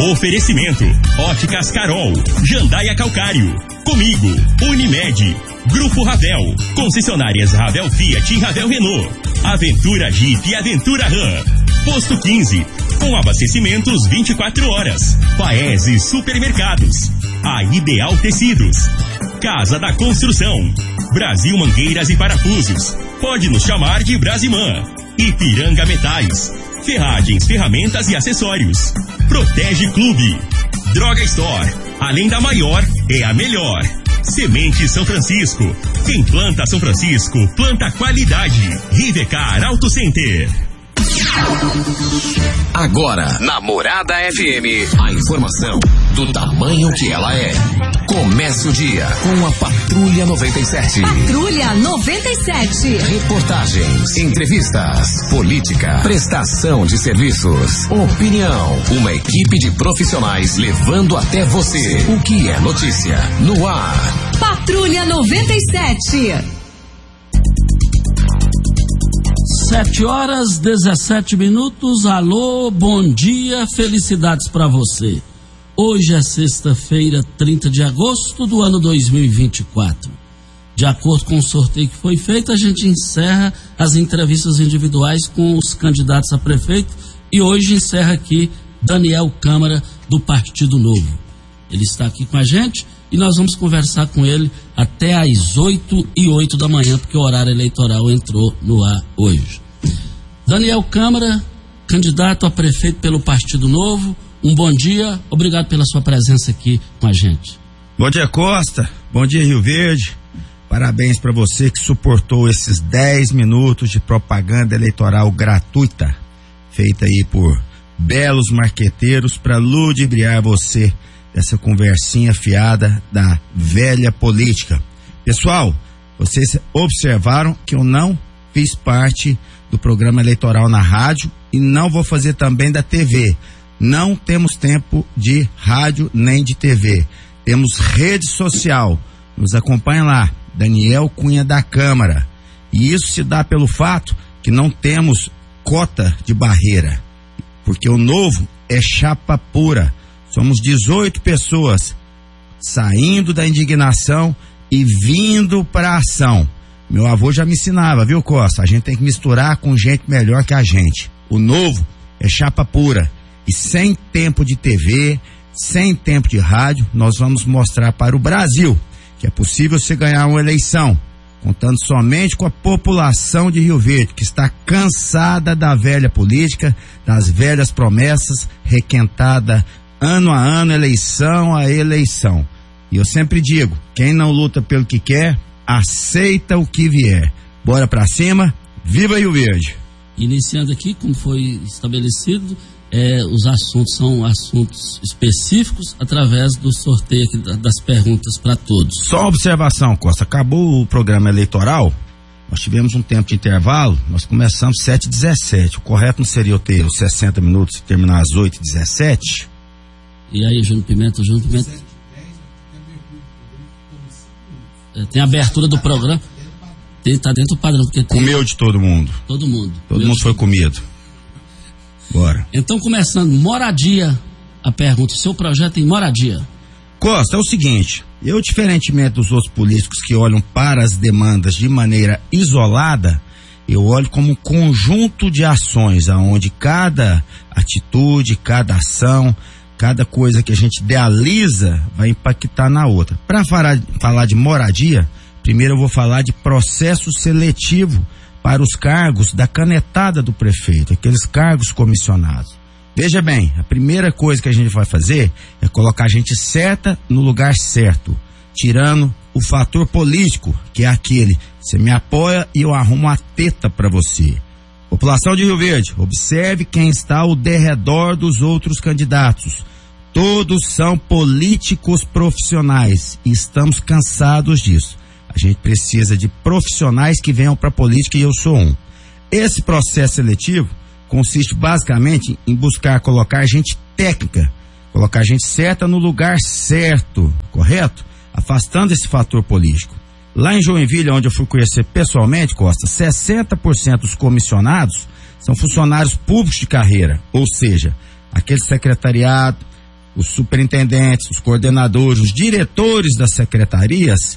Oferecimento: Óticas Carol, Jandaia Calcário, Comigo, Unimed, Grupo Ravel, concessionárias Ravel Fiat e Ravel Renault, Aventura Jeep e Aventura Ram, Posto 15, com abastecimentos 24 horas, Paese Supermercados, a Ideal Tecidos, Casa da Construção, Brasil Mangueiras e Parafusos, pode nos chamar de Brasimã, Ipiranga Metais, Ferragens, Ferramentas e Acessórios, Protege Clube, Droga Store, além da maior, é a melhor. Semente São Francisco, quem planta São Francisco, planta qualidade. Rivecar Auto Center. Agora, na Morada FM, a informação do tamanho que ela é. Comece o dia com a Patrulha 97. Patrulha 97. Reportagens, entrevistas, política, prestação de serviços, opinião. Uma equipe de profissionais levando até você o que é notícia no ar. Patrulha 97. 7h17. Alô, bom dia, felicidades pra você. Hoje é sexta-feira, 30 de agosto do ano 2024. De acordo com o sorteio que foi feito, a gente encerra as entrevistas individuais com os candidatos a prefeito e hoje encerra aqui Daniel Câmara, do Partido Novo. Ele está aqui com a gente e nós vamos conversar com ele até às 8h08 da manhã, porque o horário eleitoral entrou no ar hoje. Daniel Câmara, candidato a prefeito pelo Partido Novo, um bom dia, obrigado pela sua presença aqui com a gente. Bom dia, Costa, bom dia, Rio Verde, parabéns para você que suportou esses 10 minutos de propaganda eleitoral gratuita, feita aí por belos marqueteiros para ludibriar você dessa conversinha fiada da velha política. Pessoal, vocês observaram que eu não fiz parte do programa eleitoral na rádio e não vou fazer também da TV. Não temos tempo de rádio nem de TV. Temos rede social. Nos acompanha lá, Daniel Cunha da Câmara. E isso se dá pelo fato que não temos cota de barreira, porque o Novo é chapa pura. Somos 18 pessoas saindo da indignação e vindo para a ação. Meu avô já me ensinava, viu, Costa? A gente tem que misturar com gente melhor que a gente. O Novo é chapa pura. E sem tempo de TV, sem tempo de rádio, nós vamos mostrar para o Brasil que é possível você ganhar uma eleição, contando somente com a população de Rio Verde, que está cansada da velha política, das velhas promessas, requentada ano a ano, eleição a eleição. E eu sempre digo, quem não luta pelo que quer, aceita o que vier. Bora pra cima, viva Rio Verde! Iniciando aqui, como foi estabelecido, os assuntos são assuntos específicos através do sorteio aqui das perguntas para todos. Só uma observação, Costa, acabou o programa eleitoral, nós tivemos um tempo de intervalo, nós começamos 7h17, o correto não seria eu ter os 60 minutos e terminar às 8h17? E aí, Júnior Pimenta? Tem a abertura do programa. Tá dentro do padrão. Porque comeu de todo mundo. Todo mundo foi comido. Bora. Então, começando, moradia. A pergunta, o seu projeto em moradia? Costa, é o seguinte, eu, diferentemente dos outros políticos que olham para as demandas de maneira isolada, eu olho como um conjunto de ações, onde cada atitude, cada ação, cada coisa que a gente idealiza vai impactar na outra. Para falar de moradia, primeiro eu vou falar de processo seletivo para os cargos da canetada do prefeito, aqueles cargos comissionados. Veja bem, a primeira coisa que a gente vai fazer é colocar a gente certa no lugar certo, tirando o fator político, que é aquele, você me apoia e eu arrumo a teta para você. População de Rio Verde, observe quem está ao derredor dos outros candidatos. Todos são políticos profissionais e estamos cansados disso. A gente precisa de profissionais que venham para a política e eu sou um. Esse processo seletivo consiste basicamente em buscar colocar gente técnica, colocar gente certa no lugar certo, correto? Afastando esse fator político. Lá em Joinville, onde eu fui conhecer pessoalmente, Costa, 60% dos comissionados são funcionários públicos de carreira, ou seja, aquele secretariado, os superintendentes, os coordenadores, os diretores das secretarias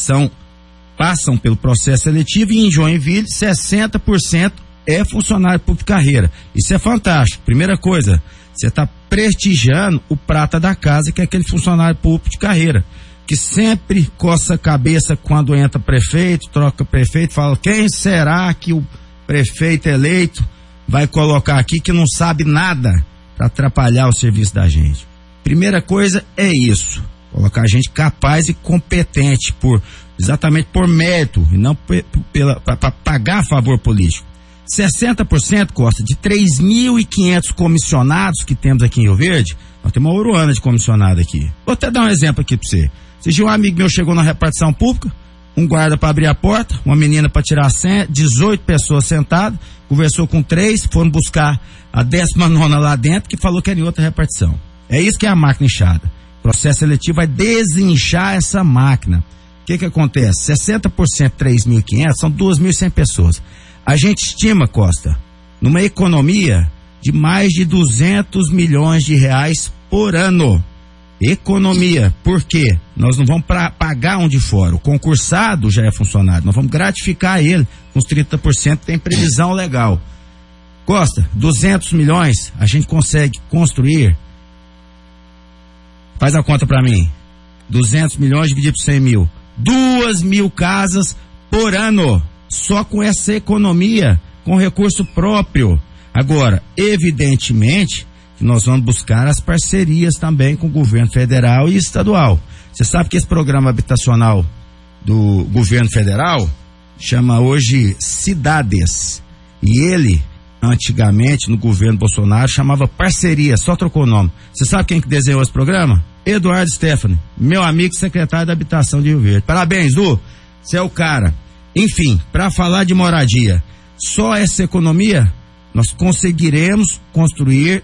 passam pelo processo seletivo, e em Joinville 60% é funcionário público de carreira. Isso é fantástico. Primeira coisa, você está prestigiando o prata da casa, que é aquele funcionário público de carreira, que sempre coça a cabeça quando entra prefeito, troca prefeito, fala: quem será que o prefeito eleito vai colocar aqui, que não sabe nada para atrapalhar o serviço da gente? Primeira coisa é isso, colocar a gente capaz e competente exatamente por mérito e não para pagar favor político. 60%, Costa, de 3.500 comissionados que temos aqui em Rio Verde, nós temos uma oruana de comissionado aqui. Vou até dar um exemplo aqui para você. Se um amigo meu chegou na repartição pública, um guarda para abrir a porta, uma menina para tirar a senha, 18 pessoas sentadas, conversou com 3, foram buscar a 19ª lá dentro, que falou que era em outra repartição. É isso que é a máquina inchada. O processo seletivo vai desinchar essa máquina. O que acontece? 60%, 3.500, são 2.100 pessoas. A gente estima, Costa, numa economia de mais de 200 milhões de reais por ano. Economia. Por quê? Nós não vamos pagar um de fora. O concursado já é funcionário. Nós vamos gratificar ele com os 30%, tem previsão legal. Costa, 200 milhões, a gente consegue construir. Faz a conta para mim. 200 milhões dividido por 100 mil. 2.000 casas por ano. Só com essa economia, com recurso próprio. Agora, evidentemente, que nós vamos buscar as parcerias também com o governo federal e estadual. Você sabe que esse programa habitacional do governo federal chama hoje Cidades. E ele, antigamente, no governo Bolsonaro, chamava Parceria, só trocou o nome. Você sabe quem que desenhou esse programa? Eduardo Stephanie, meu amigo secretário da Habitação de Rio Verde. Parabéns, Du, você é o cara. Enfim, para falar de moradia, só essa economia, nós conseguiremos construir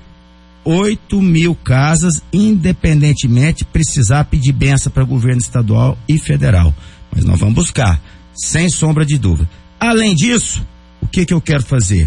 8.000 casas, independentemente precisar pedir benção para o governo estadual e federal. Mas nós vamos buscar, sem sombra de dúvida. Além disso, o que eu quero fazer?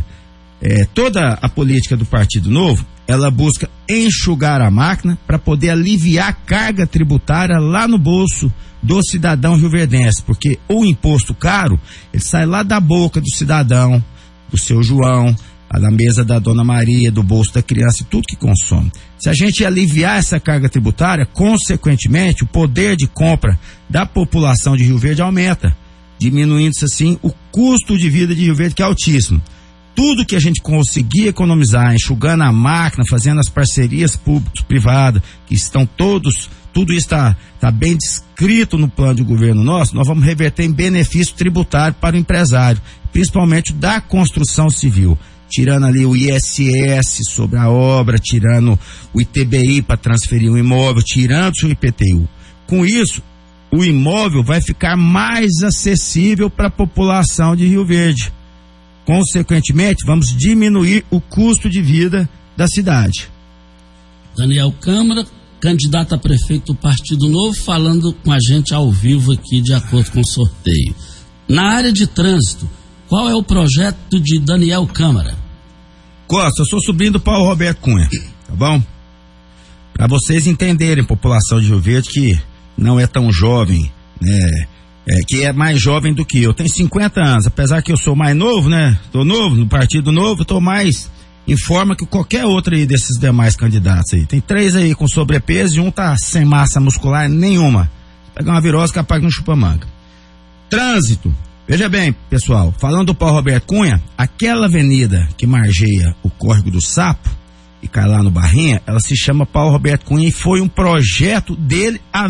Toda a política do Partido Novo, ela busca enxugar a máquina para poder aliviar a carga tributária lá no bolso do cidadão rioverdense, porque o imposto caro, ele sai lá da boca do cidadão, do seu João, da mesa da Dona Maria, do bolso da criança e tudo que consome. Se a gente aliviar essa carga tributária, consequentemente, o poder de compra da população de Rio Verde aumenta, diminuindo-se assim o custo de vida de Rio Verde, que é altíssimo. Tudo que a gente conseguir economizar, enxugando a máquina, fazendo as parcerias públicas-privadas, que estão tudo isso está bem descrito no plano de governo nosso, nós vamos reverter em benefício tributário para o empresário, principalmente da construção civil, tirando ali o ISS sobre a obra, tirando o ITBI para transferir o imóvel, tirando-se o IPTU. Com isso, o imóvel vai ficar mais acessível para a população de Rio Verde. Consequentemente, vamos diminuir o custo de vida da cidade. Daniel Câmara, candidato a prefeito do Partido Novo, falando com a gente ao vivo aqui, de acordo com o sorteio. Na área de trânsito, qual é o projeto de Daniel Câmara? Costa, eu sou sobrinho do Paulo Roberto Cunha, tá bom? Para vocês entenderem, população de Rio Verde, que não é tão jovem, né? Que é mais jovem do que eu. Tenho 50 anos, apesar que eu sou mais novo, né? Tô novo, no Partido Novo, tô mais em forma que qualquer outro aí desses demais candidatos aí. Tem 3 aí com sobrepeso e um tá sem massa muscular nenhuma. Pegar uma virose capaz que não chupa manga. Trânsito. Veja bem, pessoal, falando do Paulo Roberto Cunha, aquela avenida que margeia o Córrego do Sapo e cai lá no Barrinha, ela se chama Paulo Roberto Cunha e foi um projeto dele há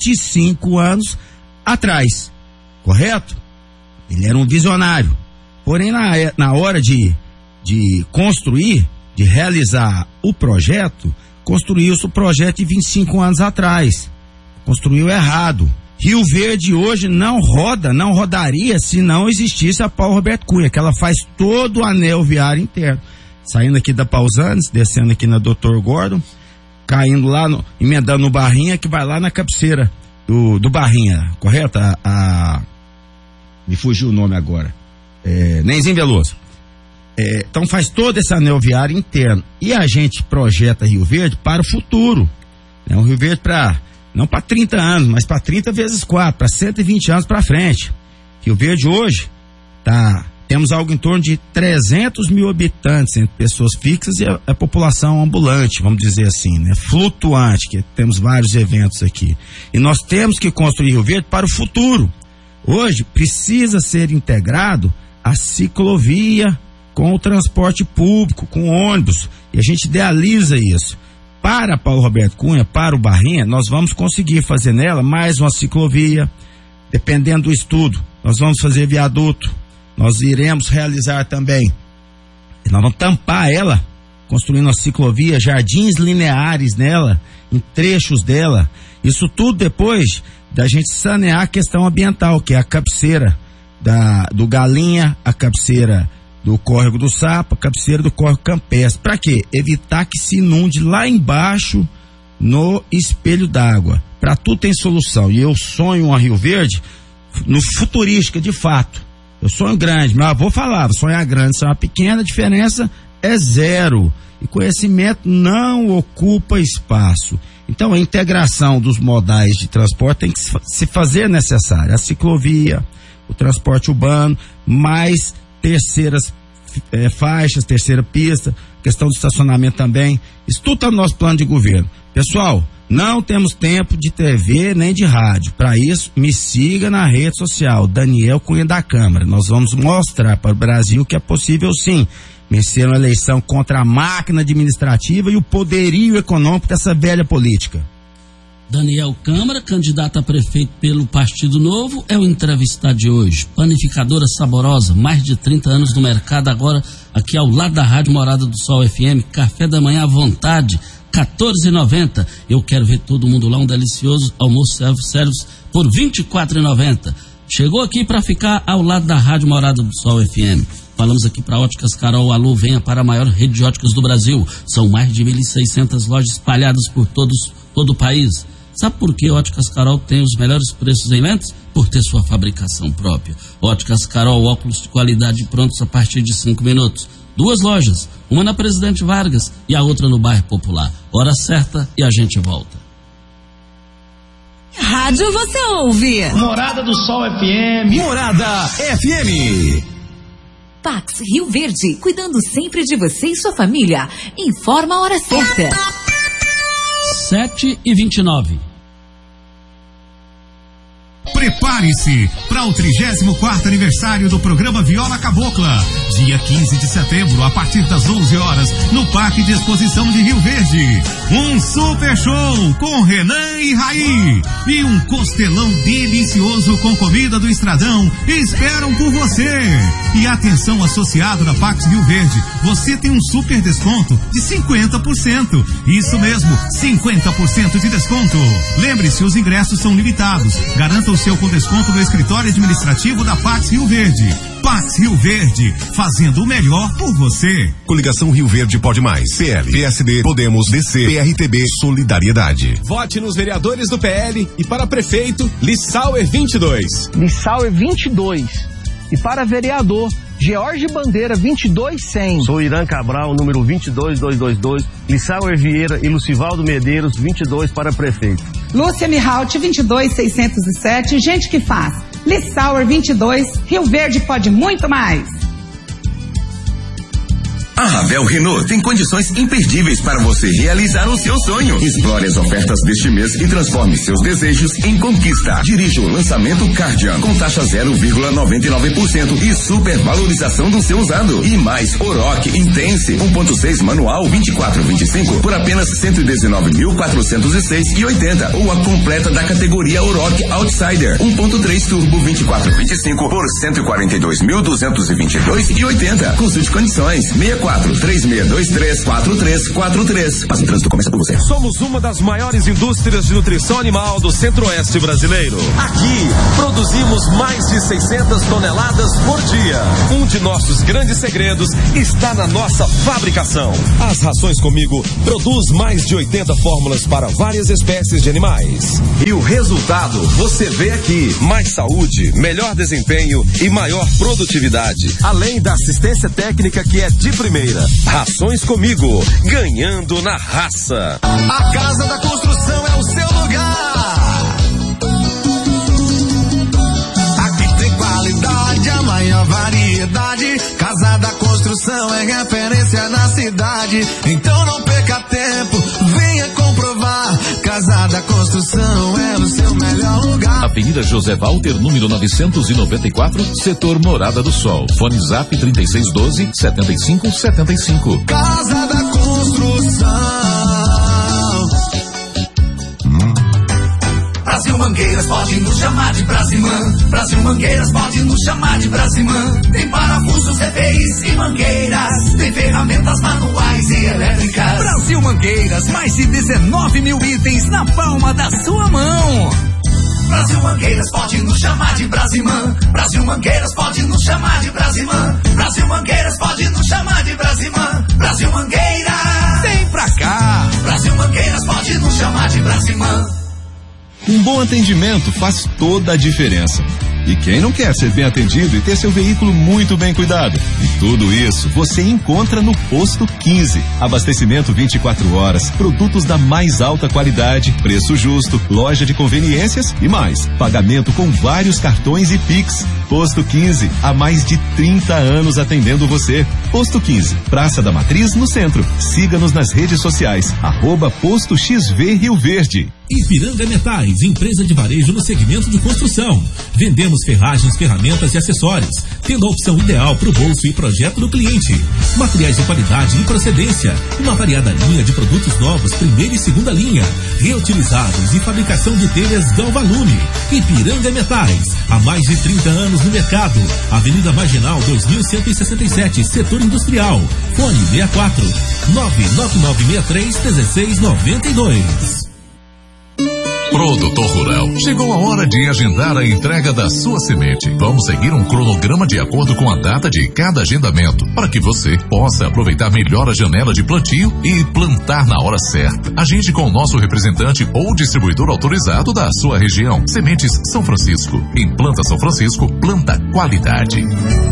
25 anos atrás, correto? Ele era um visionário, porém na hora de construir, de realizar o projeto, construiu-se o projeto de 25 anos atrás, construiu errado. Rio Verde hoje não rodaria se não existisse a Paulo Roberto Cunha, que ela faz todo o anel viário interno, saindo aqui da Pausanes, descendo aqui na Dr. Gordon, caindo lá, emendando no Barrinha, que vai lá na cabeceira do Barrinha, correto? Me fugiu o nome agora. Nenzinho Veloso. Então faz todo esse anel viário interno. E a gente projeta Rio Verde para o futuro. né? Um Rio Verde não para 30 anos, mas para 30 vezes 4, para 120 anos para frente. Rio Verde hoje temos algo em torno de 300 mil habitantes, entre pessoas fixas e a população ambulante, vamos dizer assim, né? Flutuante, que temos vários eventos aqui. E nós temos que construir Rio Verde para o futuro. Hoje precisa ser integrado a ciclovia com o transporte público, com ônibus, e a gente idealiza isso. Para Paulo Roberto Cunha, para o Barrinha, nós vamos conseguir fazer nela mais uma ciclovia, dependendo do estudo, nós vamos fazer viaduto, nós iremos realizar também, nós vamos tampar ela, construindo uma ciclovia, jardins lineares nela, em trechos dela, isso tudo depois da gente sanear a questão ambiental, que é a cabeceira do Galinha, a cabeceira do Córrego do Sapo, a cabeceira do Córrego Campestre. Para quê? Evitar que se inunde lá embaixo no espelho d'água. Para tudo tem solução. E eu sonho uma Rio Verde no futurística, de fato. Eu sonho grande, meu avô falava, sonhar grande, sonhar pequena, a diferença é zero. E conhecimento não ocupa espaço. Então a integração dos modais de transporte tem que se fazer necessária. A ciclovia, o transporte urbano, mais terceiras faixas, terceira pista, questão do estacionamento também. Isso tudo está no nosso plano de governo. Pessoal, não temos tempo de TV nem de rádio. Para isso, me siga na rede social, Daniel Cunha da Câmara. Nós vamos mostrar para o Brasil que é possível sim vencer uma eleição contra a máquina administrativa e o poderio econômico dessa velha política. Daniel Câmara, candidato a prefeito pelo Partido Novo, é o entrevistado de hoje. Panificadora Saborosa, mais de 30 anos no mercado, agora aqui ao lado da Rádio Morada do Sol FM, café da manhã à vontade, R$14,90. Eu quero ver todo mundo lá, um delicioso almoço self-service por R$24,90. Chegou aqui para ficar ao lado da Rádio Morada do Sol FM. Falamos aqui para Óticas Carol. Alô, venha para a maior rede de óticas do Brasil. São mais de 1.600 lojas espalhadas por todo o país. Sabe por que Óticas Carol tem os melhores preços em lentes? Por ter sua fabricação própria. Óticas Carol, óculos de qualidade prontos a partir de 5 minutos. 2 lojas, uma na Presidente Vargas e a outra no bairro Popular. Hora certa e a gente volta. Rádio você ouve. Morada do Sol FM. Morada FM. Pax Rio Verde, cuidando sempre de você e sua família. Informa a hora certa. 7h29. Prepare-se para o 34º aniversário do programa Viola Cabocla, dia 15 de setembro, a partir das 11 horas, no Parque de Exposição de Rio Verde. Um super show com Renan e Raí e um costelão delicioso com comida do Estradão esperam por você. E atenção, associado da Pax Rio Verde, você tem um super desconto de 50%. Isso mesmo, 50% de desconto. Lembre-se, os ingressos são limitados. Garanta o seu com desconto no escritório administrativo da Pax Rio Verde. Pax Rio Verde, fazendo o melhor por você. Coligação Rio Verde Pode Mais. PL, PSD, Podemos, DC, PRTB, Solidariedade. Vote nos vereadores do PL e para prefeito, Lissauer 22. Lissauer 22. E para vereador, George Bandeira 22100. Sou Irã Cabral, número 22222. Lissauer Vieira e Lucivaldo Medeiros 22 para prefeito. Lúcia Mihalt 22607. Gente que faz. Lissauer 22. Rio Verde pode muito mais. A Ravel Renault tem condições imperdíveis para você realizar o seu sonho. Explore as ofertas deste mês e transforme seus desejos em conquista. Dirija o lançamento Cardian com taxa 0,99% e supervalorização do seu usado. E mais Oroch Intense 1.6 manual 2425 por apenas 119.406,80 ou a completa da categoria Oroch Outsider 1.3 turbo 2425 por 142.222,80. Consulte condições. 34-3623-4343. Passe o trânsito, começa por você. Somos uma das maiores indústrias de nutrição animal do Centro-Oeste brasileiro. Aqui, produzimos mais de 600 toneladas por dia. Um de nossos grandes segredos está na nossa fabricação. As Rações Comigo produz mais de 80 fórmulas para várias espécies de animais. E o resultado você vê aqui. Mais saúde, melhor desempenho e maior produtividade. Além da assistência técnica que é de primeira. Oliveira. Rações Comigo, ganhando na raça. A Casa da Construção é o seu lugar. Aqui tem qualidade, a maior variedade. Casa da Construção é referência na cidade. Então não perca tempo, venha comprovar. Casa da Construção é o seu melhor lugar. Avenida José Walter, número 994, setor Morada do Sol. Fone Zap 3612-7575. Casa da Construção. Brasil Mangueiras pode nos chamar de Brasimã. Brasil Mangueiras pode nos chamar de Brasimã. Tem parafusos, EPIs e mangueiras. Tem ferramentas manuais e elétricas. Brasil Mangueiras, mais de 19 mil itens na palma da sua mão. Brasil Mangueiras pode nos chamar de Brasimã. Brasil Mangueiras pode nos chamar de Brasimã. Brasil Mangueiras pode nos chamar de Brasimã. Brasil Mangueiras, vem pra cá. Brasil Mangueiras pode nos chamar de Brasimã. Um bom atendimento faz toda a diferença. E quem não quer ser bem atendido e ter seu veículo muito bem cuidado? E tudo isso você encontra no Posto 15. Abastecimento 24 horas, produtos da mais alta qualidade, preço justo, loja de conveniências e mais. Pagamento com vários cartões e Pix. Posto 15, há mais de 30 anos atendendo você. Posto 15, Praça da Matriz, no centro. Siga-nos nas redes sociais, @Posto XV Rio Verde. Ipiranga Metais, empresa de varejo no segmento de construção. Vendemos ferragens, ferramentas e acessórios, tendo a opção ideal para o bolso e projeto do cliente. Materiais de qualidade e procedência, uma variada linha de produtos novos, primeira e segunda linha, reutilizados e fabricação de telhas Galvalume. Ipiranga Metais, há mais de 30 anos no mercado. Avenida Marginal 2167, setor industrial. Fone 64 99963-1692. Produtor Rural, chegou a hora de agendar a entrega da sua semente. Vamos seguir um cronograma de acordo com a data de cada agendamento, para que você possa aproveitar melhor a janela de plantio e plantar na hora certa. Agende com o nosso representante ou distribuidor autorizado da sua região. Sementes São Francisco. Em Planta São Francisco, planta qualidade.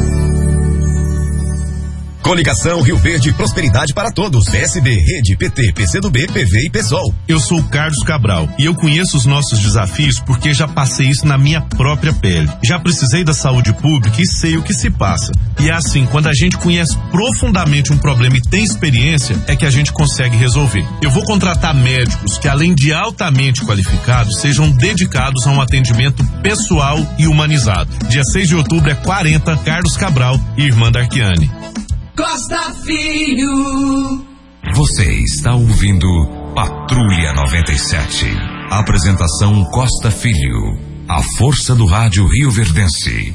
Coligação Rio Verde, prosperidade para todos. PSB, Rede, PT, PCdoB, PV e PSOL. Eu sou o Carlos Cabral e eu conheço os nossos desafios porque já passei isso na minha própria pele. Já precisei da saúde pública e sei o que se passa. E é assim, quando a gente conhece profundamente um problema e tem experiência, é que a gente consegue resolver. Eu vou contratar médicos que, além de altamente qualificados, sejam dedicados a um atendimento pessoal e humanizado. Dia 6 de outubro é 40, Carlos Cabral e Irmã Darquiane. Costa Filho. Você está ouvindo Patrulha 97. Apresentação Costa Filho. A força do rádio rioverdense.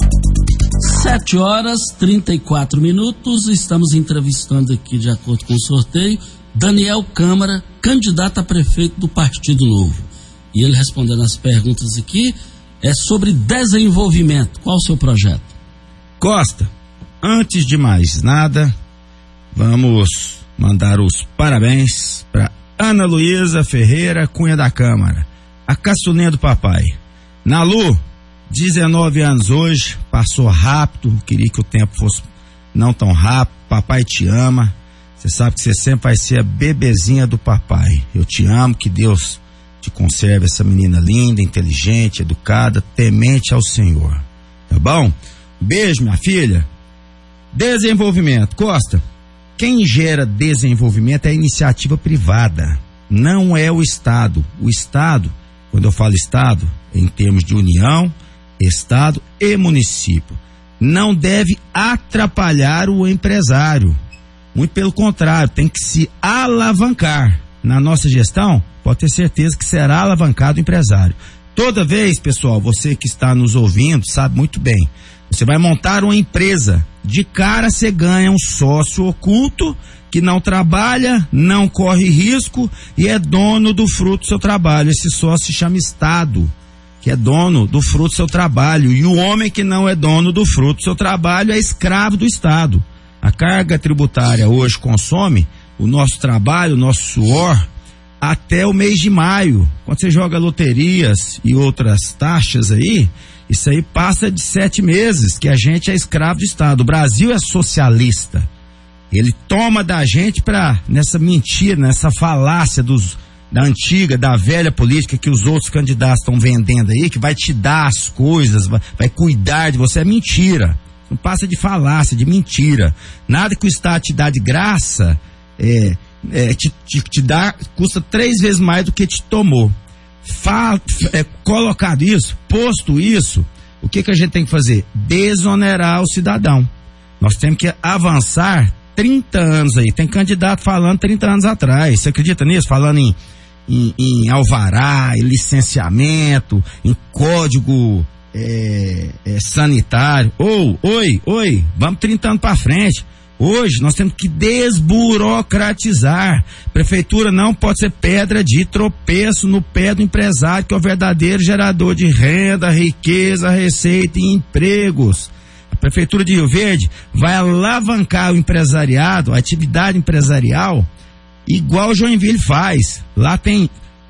7h34. Estamos entrevistando aqui, de acordo com o sorteio, Daniel Câmara, candidato a prefeito do Partido Novo. E ele respondendo as perguntas aqui é sobre desenvolvimento. Qual o seu projeto? Costa, antes de mais nada, vamos mandar os parabéns para Ana Luísa Ferreira Cunha da Câmara, a caçulinha do papai. Nalu, 19 anos hoje, passou rápido, queria que o tempo fosse não tão rápido. Papai te ama, você sabe que você sempre vai ser a bebezinha do papai. Eu te amo, que Deus te conserve essa menina linda, inteligente, educada, temente ao Senhor, tá bom? Beijo, minha filha. Desenvolvimento. Costa, quem gera desenvolvimento é a iniciativa privada, não é o Estado. O Estado, quando eu falo Estado, em termos de União, Estado e município, não deve atrapalhar o empresário. Muito pelo contrário, tem que se alavancar. Na nossa gestão, pode ter certeza que será alavancado o empresário. Toda vez, pessoal, você que está nos ouvindo sabe muito bem, você vai montar uma empresa, de cara você ganha um sócio oculto que não trabalha, não corre risco e é dono do fruto do seu trabalho. Esse sócio se chama Estado, que é dono do fruto do seu trabalho. E o homem que não é dono do fruto do seu trabalho é escravo do Estado. A carga tributária hoje consome o nosso trabalho, o nosso suor, até o mês de maio. Quando você joga loterias e outras taxas aí, isso aí passa de 7 meses, que a gente é escravo do Estado. O Brasil é socialista. Ele toma da gente nessa mentira, nessa falácia da velha política que os outros candidatos estão vendendo aí, que vai te dar as coisas, vai cuidar de você. É mentira. Não passa de falácia, de mentira. Nada que o Estado te dá de graça, te dá, custa 3 vezes mais do que te tomou. Colocado isso, posto isso, o que a gente tem que fazer? Desonerar o cidadão. Nós temos que avançar 30 anos aí. Tem candidato falando 30 anos atrás. Você acredita nisso? Falando em alvará, em licenciamento, em código sanitário. Oi, vamos 30 anos para frente. Hoje nós temos que desburocratizar. Prefeitura não pode ser pedra de tropeço no pé do empresário, que é o verdadeiro gerador de renda, riqueza, receita e empregos. A Prefeitura de Rio Verde vai alavancar o empresariado, a atividade empresarial, igual o Joinville faz. Lá tem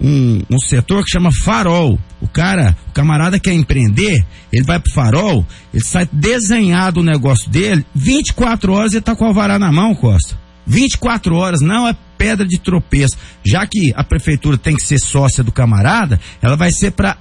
um setor que chama Farol. O camarada quer empreender, ele vai pro Farol, ele sai desenhado o negócio dele, 24 horas ele tá com o alvará na mão, Costa. 24 horas, não é pedra de tropeço. Já que a prefeitura tem que ser sócia do camarada, ela vai ser para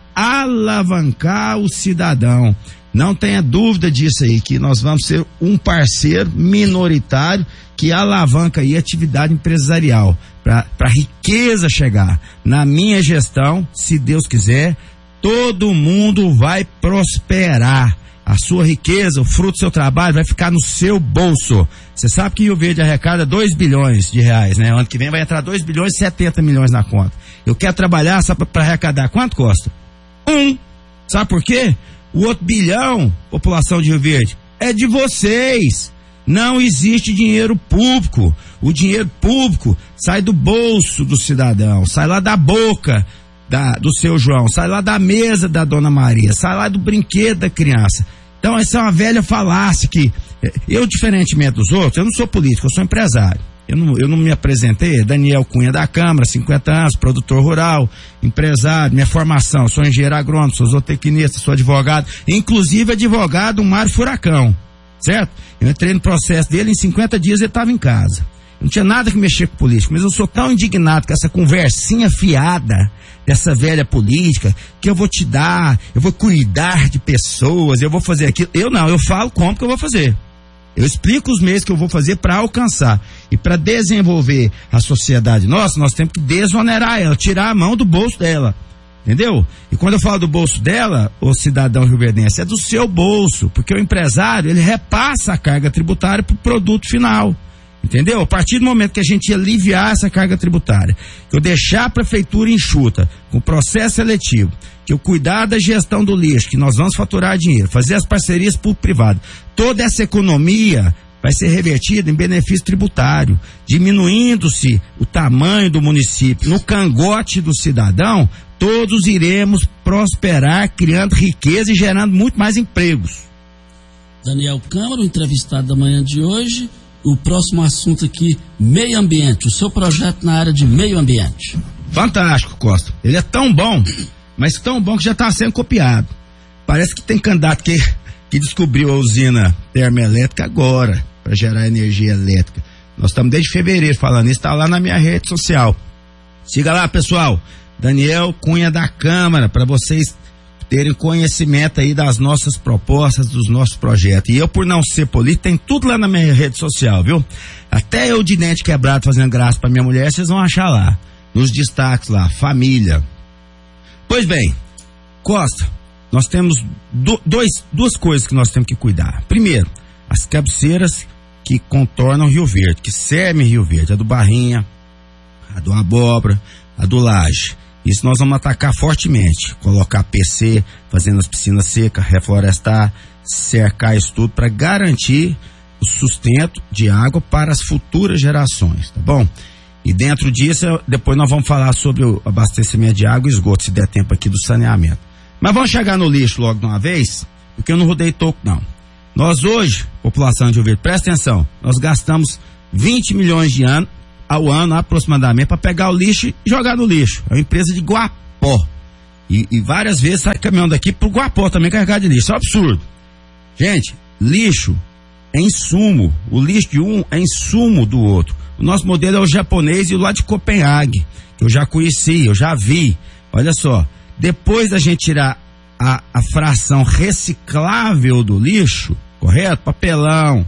alavancar o cidadão. Não tenha dúvida disso aí, que nós vamos ser um parceiro minoritário que alavanca aí a atividade empresarial, para a riqueza chegar. Na minha gestão, se Deus quiser, todo mundo vai prosperar. A sua riqueza, o fruto do seu trabalho vai ficar no seu bolso. Você sabe que Rio Verde arrecada 2 bilhões de reais, né? Ano que vem vai entrar 2 bilhões e 70 milhões na conta. Eu quero trabalhar só para arrecadar quanto, Costa? 1. Sabe por quê? O outro bilhão, população de Rio Verde, é de vocês. Não existe dinheiro público. O dinheiro público sai do bolso do cidadão, sai lá da boca do seu João, sai lá da mesa da Dona Maria, sai lá do brinquedo da criança. Então essa é uma velha falácia que eu, diferentemente dos outros, eu não sou político, eu sou empresário. Eu não me apresentei, Daniel Cunha da Câmara, 50 anos, produtor rural, empresário, minha formação, sou engenheiro agrônomo, sou zootecnista, sou advogado, inclusive advogado Mário Furacão, certo? Eu entrei no processo dele, em 50 dias ele estava em casa. Não tinha nada que mexer com política, mas eu sou tão indignado com essa conversinha fiada dessa velha política, que eu vou te dar, eu vou cuidar de pessoas, eu vou fazer aquilo. Eu falo como que eu vou fazer. Eu explico os meios que eu vou fazer para alcançar. E para desenvolver a sociedade nossa, nós temos que desonerar ela, tirar a mão do bolso dela. Entendeu? E quando eu falo do bolso dela, o cidadão rioverdense, é do seu bolso, porque o empresário, ele repassa a carga tributária para o produto final. Entendeu? A partir do momento que a gente aliviar essa carga tributária, que eu deixar a prefeitura enxuta, com o processo seletivo, que eu cuidar da gestão do lixo, que nós vamos faturar dinheiro, fazer as parcerias público-privado, toda essa economia vai ser revertida em benefício tributário, diminuindo-se o tamanho do município, no cangote do cidadão, todos iremos prosperar, criando riqueza e gerando muito mais empregos. Daniel Câmara, o entrevistado da manhã de hoje. O próximo assunto aqui, meio ambiente, o seu projeto na área de meio ambiente. Fantástico, Costa. Ele é tão bom, mas tão bom que já está sendo copiado. Parece que tem candidato que descobriu a usina termoelétrica agora, para gerar energia elétrica. Nós estamos desde fevereiro falando isso, está lá na minha rede social. Siga lá, pessoal. Daniel Cunha da Câmara, para vocês terem conhecimento aí das nossas propostas, dos nossos projetos. E eu, por não ser político, tem tudo lá na minha rede social, viu? Até eu de dente quebrado fazendo graça pra minha mulher, vocês vão achar lá. Nos destaques lá, família. Pois bem, Costa, nós temos duas coisas que nós temos que cuidar. Primeiro, as cabeceiras que contornam Rio Verde, que servem Rio Verde, a do Barrinha, a do Abóbora, a do Laje. Isso nós vamos atacar fortemente, colocar PC, fazendo as piscinas secas, reflorestar, cercar isso tudo para garantir o sustento de água para as futuras gerações, tá bom? E dentro disso, depois nós vamos falar sobre o abastecimento de água e esgoto, se der tempo aqui do saneamento. Mas vamos chegar no lixo logo de uma vez, porque eu não rodei toco não. Nós hoje, população de Rio Verde, presta atenção, nós gastamos 20 milhões de anos ao ano aproximadamente para pegar o lixo e jogar no lixo. É uma empresa de Guapó. E várias vezes sai caminhão daqui pro Guapó também carregar de lixo. Isso é um absurdo. Gente, lixo é insumo. O lixo de um é insumo do outro. O nosso modelo é o japonês e o lá de Copenhague, que eu já conheci, eu já vi. Olha só, depois da gente tirar a fração reciclável do lixo, correto? Papelão,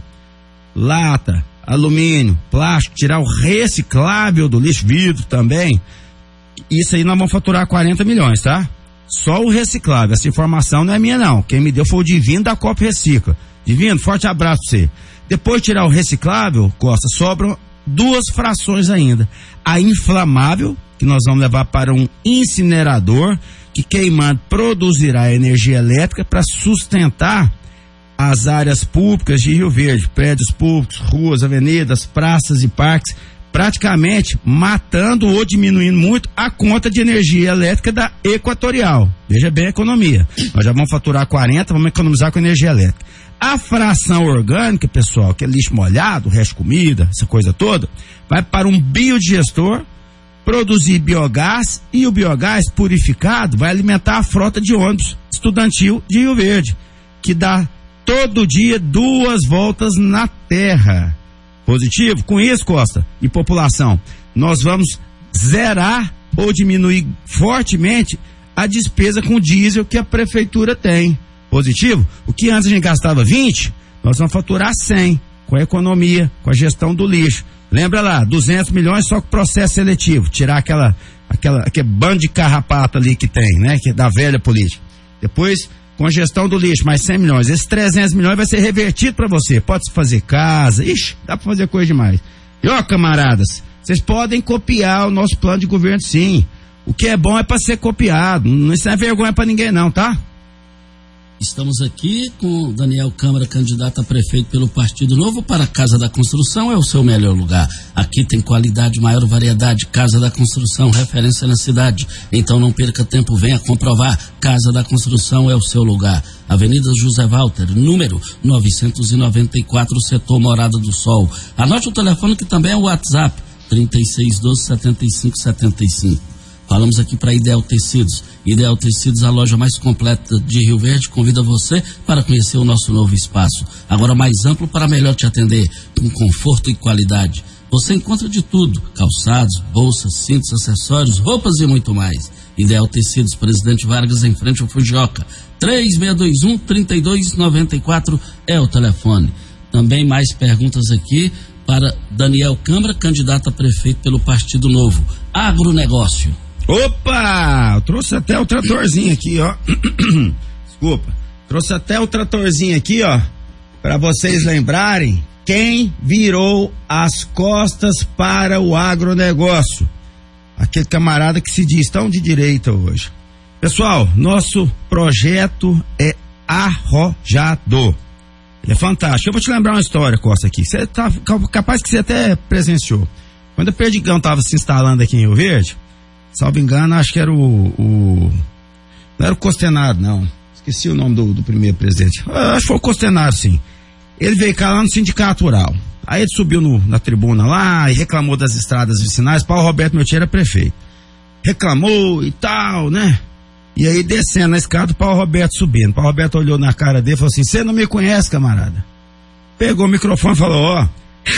lata, alumínio, plástico, tirar o reciclável do lixo, vidro também, isso aí nós vamos faturar 40 milhões, tá? Só o reciclável. Essa informação não é minha não, quem me deu foi o Divino da Copa Recicla. Divino, forte abraço pra você. Depois de tirar o reciclável, Costa, sobram 2 frações ainda. A inflamável, que nós vamos levar para um incinerador, que queimando produzirá energia elétrica para sustentar as áreas públicas de Rio Verde, prédios públicos, ruas, avenidas, praças e parques, praticamente matando ou diminuindo muito a conta de energia elétrica da Equatorial. Veja bem a economia. Nós já vamos faturar 40, vamos economizar com energia elétrica. A fração orgânica, pessoal, que é lixo molhado, resto de comida, essa coisa toda, vai para um biodigestor produzir biogás, e o biogás purificado vai alimentar a frota de ônibus estudantil de Rio Verde, que dá todo dia 2 voltas na terra. Positivo? Com isso, Costa, e população, nós vamos zerar ou diminuir fortemente a despesa com diesel que a prefeitura tem. Positivo? O que antes a gente gastava 20, nós vamos faturar 100, com a economia, com a gestão do lixo. Lembra lá, 200 milhões só com processo seletivo, tirar aquele bando de carrapato ali que tem, né, que é da velha política. Depois, com a gestão do lixo, mais 100 milhões. Esses 300 milhões vai ser revertido para você. Pode-se fazer casa, ixi, dá para fazer coisa demais. E ó, camaradas, vocês podem copiar o nosso plano de governo, sim. O que é bom é para ser copiado. Isso não é vergonha para ninguém não, tá? Estamos aqui com Daniel Câmara, candidato a prefeito pelo Partido Novo. Para a Casa da Construção é o seu melhor lugar. Aqui tem qualidade, maior variedade. Casa da Construção, referência na cidade. Então não perca tempo, venha comprovar. Casa da Construção é o seu lugar. Avenida José Walter, número 994, setor Morada do Sol. Anote o telefone que também é o WhatsApp, 3612-7575. Falamos aqui para Ideal Tecidos. Ideal Tecidos, a loja mais completa de Rio Verde, convida você para conhecer o nosso novo espaço. Agora mais amplo para melhor te atender, com conforto e qualidade. Você encontra de tudo, calçados, bolsas, cintos, acessórios, roupas e muito mais. Ideal Tecidos, Presidente Vargas, em frente ao Fujioka. 3621-3294 é o telefone. Também mais perguntas aqui para Daniel Câmara, candidato a prefeito pelo Partido Novo. Agronegócio. Opa! Eu trouxe até o tratorzinho aqui, ó. Desculpa. Trouxe até o tratorzinho aqui, ó, para vocês lembrarem quem virou as costas para o agronegócio. Aquele camarada que se diz tão de direita hoje. Pessoal, nosso projeto é arrojado. Ele é fantástico. Eu vou te lembrar uma história, Costa, aqui. Você tá capaz que você até presenciou. Quando o Perdigão estava se instalando aqui em Rio Verde, salvo engano, acho que era não era o Costenaro, não. Esqueci o nome do primeiro presidente. Acho que foi o Costenaro, sim. Ele veio cá lá no Sindicato Rural. Aí ele subiu na tribuna lá e reclamou das estradas vicinais. Paulo Roberto Meltier era prefeito. Reclamou e tal, né? E aí descendo na escada, o Paulo Roberto subindo. Paulo Roberto olhou na cara dele e falou assim: você não me conhece, camarada? Pegou o microfone e falou: ó,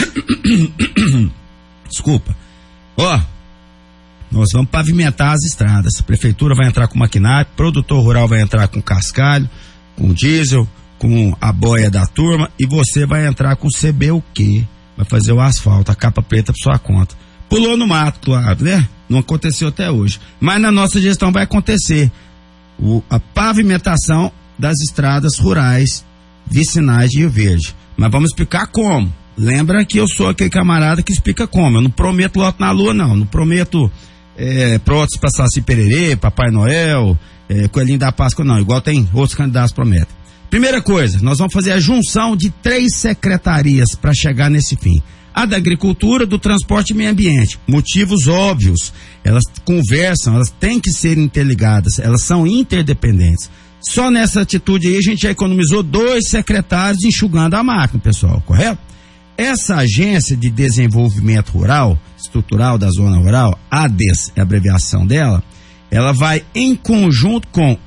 desculpa, ó, nós vamos pavimentar as estradas. A prefeitura vai entrar com maquinário, o produtor rural vai entrar com cascalho, com diesel, com a boia da turma, e você vai entrar com CBUQ, vai fazer o asfalto, a capa preta por sua conta. Pulou no mato, claro, né? Não aconteceu até hoje, mas na nossa gestão vai acontecer a pavimentação das estradas rurais vicinais de Rio Verde. Mas vamos explicar como. Lembra que eu sou aquele camarada que explica como. Eu não prometo lote na lua, não. Não prometo prótese para Saci Pererê, Papai Noel, Coelhinho da Páscoa, não. Igual tem outros candidatos que prometem. Primeira coisa, nós vamos fazer a junção de 3 secretarias para chegar nesse fim. A da Agricultura, do Transporte e Meio Ambiente. Motivos óbvios. Elas conversam, elas têm que ser interligadas, elas são interdependentes. Só nessa atitude aí a gente já economizou 2 secretários enxugando a máquina, pessoal, correto? Essa Agência de Desenvolvimento Rural, Estrutural da Zona Rural, ADES é a abreviação dela, ela vai em conjunto com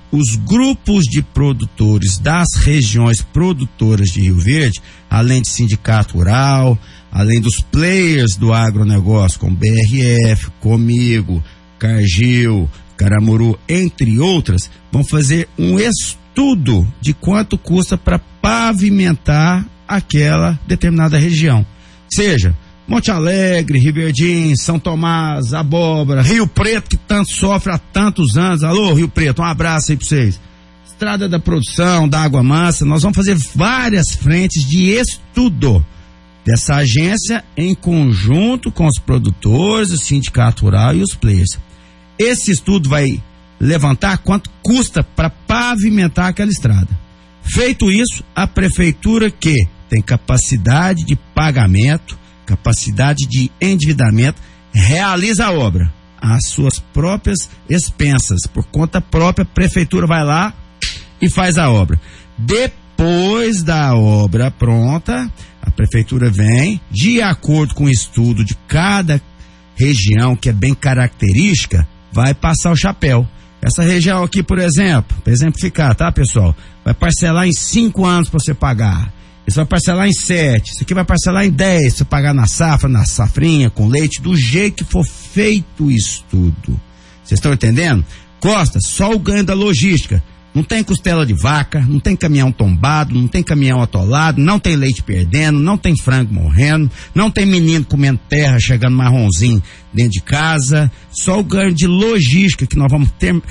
os grupos de produtores das regiões produtoras de Rio Verde, além de sindicato rural, além dos players do agronegócio, como BRF, Comigo, Cargill, Caramuru, entre outras, vão fazer um estudo de quanto custa para pavimentar aquela determinada região. Seja Monte Alegre, Riverdinho, São Tomás, Abóbora, Rio Preto, que tanto sofre há tantos anos. Alô, Rio Preto, um abraço aí para vocês. Estrada da Produção, da Água Mansa, nós vamos fazer várias frentes de estudo dessa agência em conjunto com os produtores, o sindicato rural e os players. Esse estudo vai levantar quanto custa para pavimentar aquela estrada. Feito isso, a prefeitura, que tem capacidade de pagamento, capacidade de endividamento, realiza a obra às suas próprias expensas, por conta própria. A prefeitura vai lá e faz a obra. Depois da obra pronta, a prefeitura vem, de acordo com o estudo de cada região, que é bem característica, vai passar o chapéu. Essa região aqui, por exemplo, para exemplificar, tá, pessoal? Vai parcelar em 5 anos para você pagar. Isso vai parcelar em 7, isso aqui vai parcelar em 10, você pagar na safra, na safrinha, com leite, do jeito que for feito o estudo. Vocês estão entendendo? Costa, só o ganho da logística. Não tem costela de vaca, não tem caminhão tombado, não tem caminhão atolado, não tem leite perdendo, não tem frango morrendo, não tem menino comendo terra, chegando marronzinho dentro de casa. Só o ganho de logística que nós vamos ter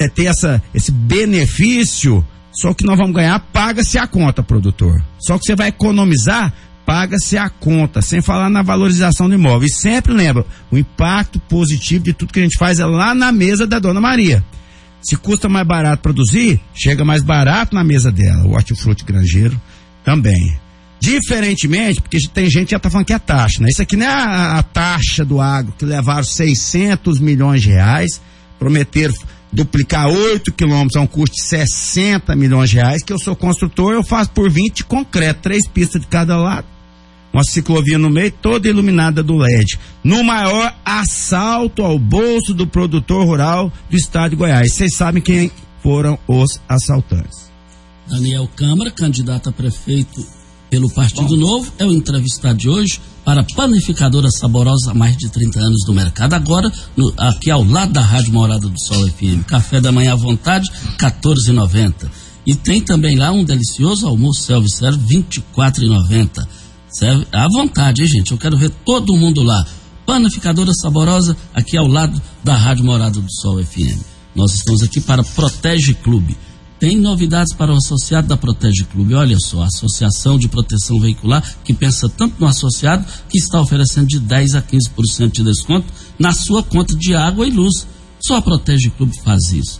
esse benefício. Só que nós vamos ganhar, paga-se a conta, produtor. Só que você vai economizar, paga-se a conta, sem falar na valorização do imóvel. E sempre lembra, o impacto positivo de tudo que a gente faz é lá na mesa da Dona Maria. Se custa mais barato produzir, chega mais barato na mesa dela. O hortifruti granjeiro também. Diferentemente, porque tem gente que já tá falando que é taxa, né? Isso aqui não é a taxa do agro, que levaram 600 milhões de reais, prometeram duplicar 8 quilômetros a um custo de 60 milhões de reais, que eu sou construtor, eu faço por 20 de concreto, 3 pistas de cada lado, uma ciclovia no meio, toda iluminada do LED, no maior assalto ao bolso do produtor rural do estado de Goiás. Vocês sabem quem foram os assaltantes. Daniel Câmara, candidato a prefeito pelo Partido Novo, é o entrevistado de hoje para a Panificadora Saborosa, há mais de 30 anos no mercado. Agora, aqui ao lado da Rádio Morada do Sol FM. Café da manhã à vontade, R$14,90. E tem também lá um delicioso almoço self-service, R$24,90. Serve à vontade, hein, gente? Eu quero ver todo mundo lá. Panificadora Saborosa, aqui ao lado da Rádio Morada do Sol FM. Nós estamos aqui para Protege Clube. Tem novidades para o associado da Protege Clube. Olha só, a Associação de Proteção Veicular, que pensa tanto no associado, que está oferecendo de 10% a 15% de desconto na sua conta de água e luz. Só a Protege Clube faz isso.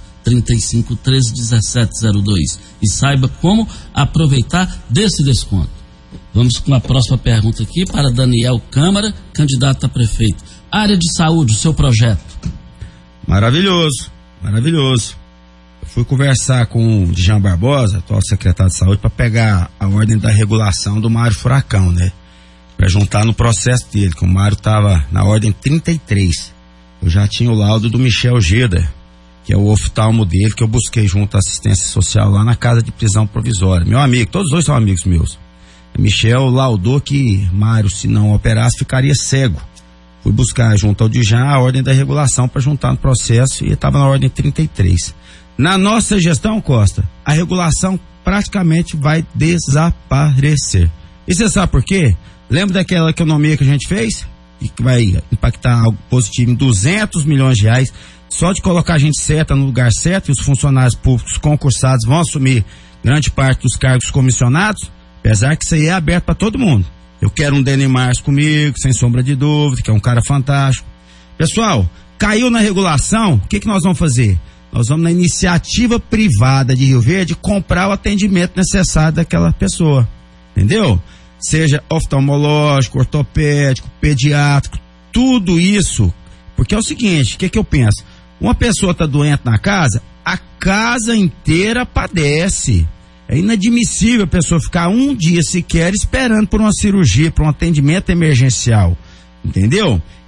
3513-1702. E saiba como aproveitar desse desconto. Vamos com a próxima pergunta aqui para Daniel Câmara, candidato a prefeito. Área de saúde, o seu projeto. Maravilhoso, maravilhoso. Eu fui conversar com o Djan Barbosa, atual secretário de saúde, para pegar a ordem da regulação do Mário Furacão, né? Para juntar no processo dele, que o Mário estava na ordem 33. Eu já tinha o laudo do Michel Geda, que é o oftalmo dele, que eu busquei junto à assistência social lá na casa de prisão provisória. Meu amigo, todos os dois são amigos meus. Michel laudou que Mário, se não operasse, ficaria cego. Fui buscar junto ao Djan a ordem da regulação para juntar no processo e estava na ordem 33. Na nossa gestão, Costa, a regulação praticamente vai desaparecer. E você sabe por quê? Lembra daquela economia que a gente fez? E que vai impactar algo positivo em 200 milhões de reais, só de colocar a gente certa no lugar certo, e os funcionários públicos concursados vão assumir grande parte dos cargos comissionados, apesar que isso aí é aberto para todo mundo. Eu quero um Denis Mars comigo, sem sombra de dúvida, que é um cara fantástico. Pessoal, caiu na regulação, o que nós vamos fazer? Nós vamos na iniciativa privada de Rio Verde comprar o atendimento necessário daquela pessoa, entendeu? Seja oftalmológico, ortopédico, pediátrico, tudo isso, porque é o seguinte, o que eu penso? Uma pessoa está doente na casa, a casa inteira padece. É inadmissível a pessoa ficar um dia sequer esperando por uma cirurgia, por um atendimento emergencial, entendeu?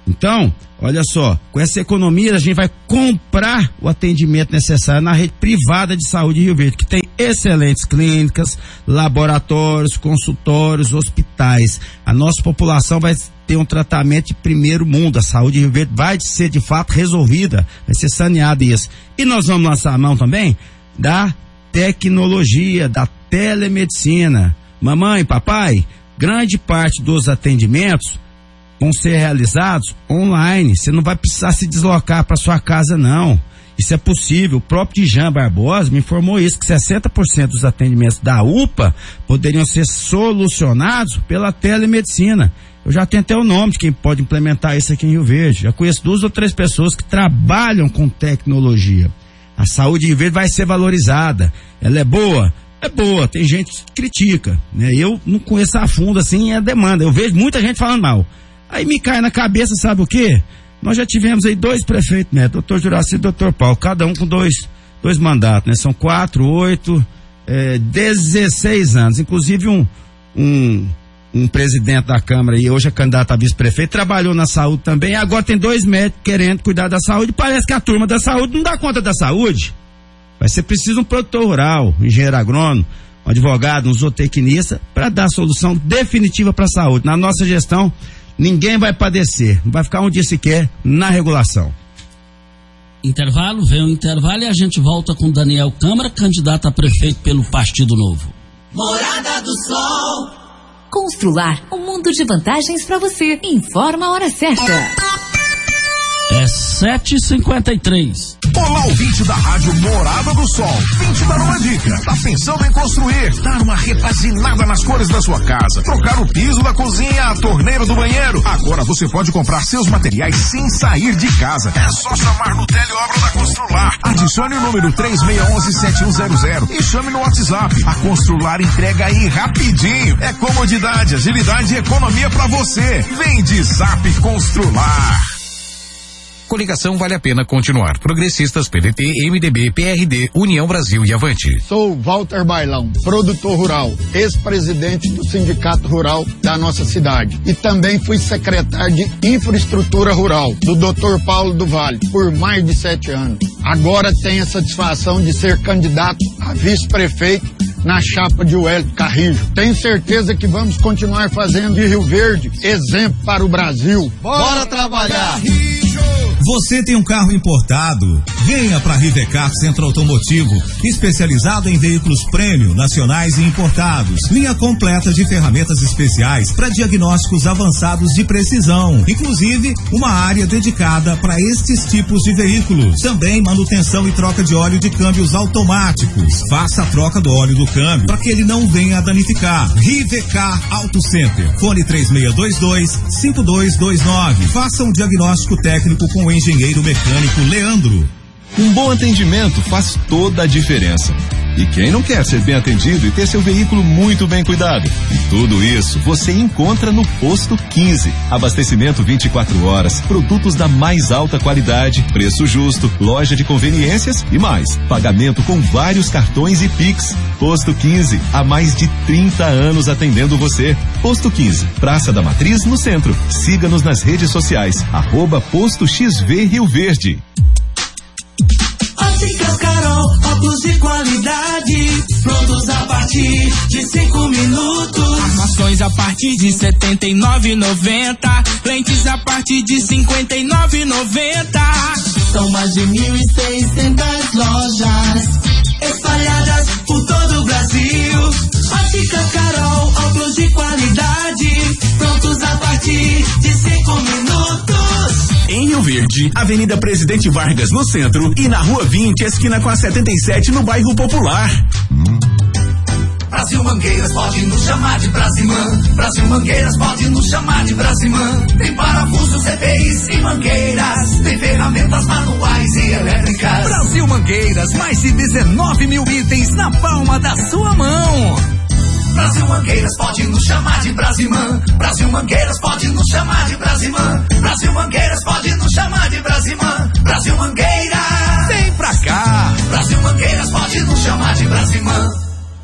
Então, olha só, com essa economia a gente vai comprar o atendimento necessário na rede privada de saúde de Rio Verde, que tem excelentes clínicas, laboratórios, consultórios, hospitais. A nossa população vai ter um tratamento de primeiro mundo. A saúde de Rio Verde vai ser de fato resolvida, vai ser saneada isso. E nós vamos lançar a mão também da tecnologia, da telemedicina. Mamãe, papai, grande parte dos atendimentos vão ser realizados online. Você não vai precisar se deslocar para sua casa, não. Isso é possível. O próprio Djan Barbosa me informou isso, que 60% dos atendimentos da UPA poderiam ser solucionados pela telemedicina. Eu já tenho até o nome de quem pode implementar isso aqui em Rio Verde. Já conheço 2 ou 3 pessoas que trabalham com tecnologia. A saúde de Rio Verde vai ser valorizada. Ela é boa? É boa. Tem gente que critica, né? Eu não conheço a fundo assim a demanda. Eu vejo muita gente falando mal. Aí me cai na cabeça, sabe o quê? Nós já tivemos aí 2 prefeitos, né? Dr. Juraci e Dr. Paulo, cada um com dois mandatos, né? São 4, 8, 16 anos. Inclusive um presidente da Câmara e hoje é candidato a vice-prefeito, trabalhou na saúde também, agora tem 2 médicos querendo cuidar da saúde. Parece que a turma da saúde não dá conta da saúde. Vai ser preciso um produtor rural, um engenheiro agrônomo, um advogado, um zootecnista, para dar solução definitiva para a saúde. Na nossa gestão, ninguém vai padecer, não vai ficar um dia sequer na regulação. Intervalo, vem o intervalo e a gente volta com Daniel Câmara, candidato a prefeito pelo Partido Novo. Morada do Sol. Constrular um mundo de vantagens para você. Informa a hora certa. É 7h53. Olá, ouvinte da Rádio Morada do Sol. Vim te dar uma dica. Tá pensando em construir, dar uma repaginada nas cores da sua casa, trocar o piso da cozinha, a torneira do banheiro? Agora você pode comprar seus materiais sem sair de casa. É só chamar no Teleobra da Constrular. Adicione o número 3611-7100 e chame no WhatsApp. A Constrular entrega aí rapidinho. É comodidade, agilidade e economia pra você. Vem de Zap Constrular. Coligação vale a pena continuar. Progressistas, PDT, MDB, PRD, União Brasil e Avante. Sou Walter Bailão, produtor rural, ex-presidente do Sindicato Rural da nossa cidade. E também fui secretário de Infraestrutura Rural do Dr. Paulo do Vale por mais de 7 anos. Agora tenho a satisfação de ser candidato a vice-prefeito na chapa de Wellington Carrijo. Tenho certeza que vamos continuar fazendo de Rio Verde exemplo para o Brasil. Bora trabalhar! Você tem um carro importado? Venha para a Rivecar Centro Automotivo, especializado em veículos premium, nacionais e importados. Linha completa de ferramentas especiais para diagnósticos avançados de precisão. Inclusive, uma área dedicada para estes tipos de veículos. Também manutenção e troca de óleo de câmbios automáticos. Faça a troca do óleo do câmbio para que ele não venha a danificar. Rivecar Auto Center. Fone 3622-5229. Faça um diagnóstico técnico com o engenheiro mecânico Leandro. Um bom atendimento faz toda a diferença. E quem não quer ser bem atendido e ter seu veículo muito bem cuidado? E tudo isso você encontra no Posto 15. Abastecimento 24 horas, produtos da mais alta qualidade, preço justo, loja de conveniências e mais. Pagamento com vários cartões e Pix. Posto 15, há mais de 30 anos atendendo você. Posto 15, Praça da Matriz, no centro. Siga-nos nas redes sociais, @Posto XV Rio Verde. Óticas Carol, óculos de qualidade, prontos a partir de 5 minutos. Armações a partir de R$79,90, lentes a partir de R$59,90. São mais de 1.600 lojas espalhadas por todo o Brasil. Óticas Carol, óculos de qualidade, prontos a partir de 5 minutos. Em Rio Verde, Avenida Presidente Vargas no centro e na Rua 20, esquina com a 77 no bairro Popular. Brasil Mangueiras pode nos chamar de Brasimã. Brasil Mangueiras pode nos chamar de Brasimã. Tem parafusos, EPIs e mangueiras. Tem ferramentas manuais e elétricas. Brasil Mangueiras, mais de 19 mil itens na palma da sua mão. Brasil Mangueiras pode nos chamar de Brasimã. Brasil Mangueiras pode nos chamar de Brasimã. Brasil Mangueiras pode nos chamar de Brasimã. Brasil Mangueiras, vem pra cá. Brasil Mangueiras pode nos chamar de Brasimã.